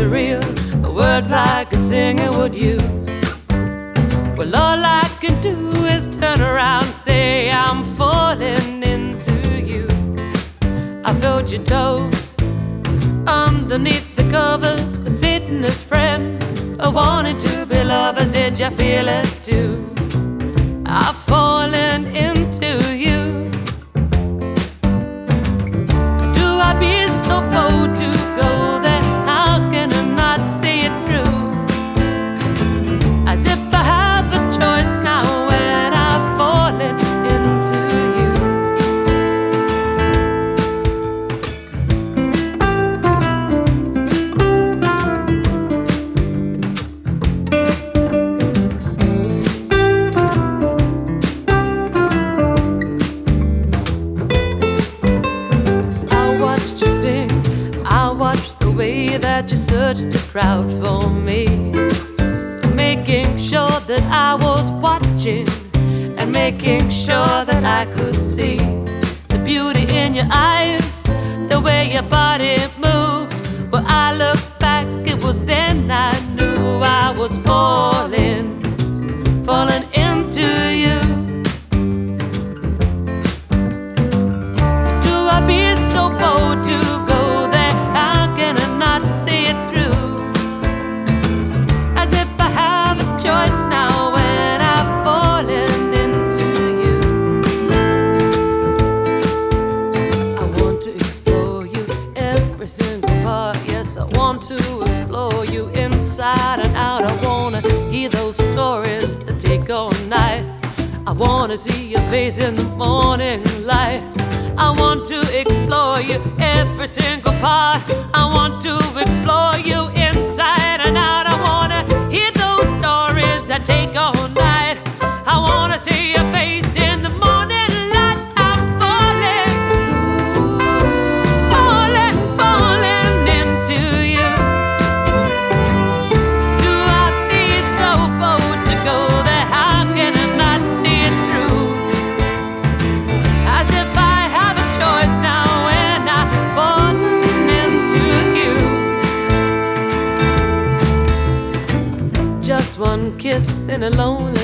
surreal, words like a singer would use. Well, all I can do is turn around and say I'm falling into you. I felt your toes underneath the covers, we're sitting as friends, wanting to be lovers. Did you feel it too? I've fallen into you. Do I be so bold to go there? How can I not see it through? As if I have a choice now when I've fallen into you. That you searched the crowd for me, making sure that I was watching and making sure that I could see the beauty in your eyes, the way your body moved. But I look back, it was then I knew I was falling into you. Do I be so bold to go there? How can I not see it through? As if I have a choice now when I've fallen into you. I want to explore you, every single part. Yes, I want to explore you inside and out. I wanna hear those stories that take all night. I wanna see your face in the morning light. I want to explore you, every single part. I want to explore you inside and out. I wanna hear those stories that take all night. I wanna see your face in the morning light. I'm falling into you. Do I be so bold to go there? How can I not see it through? As if I have a choice now when I fall into you. Just one kiss in a lonely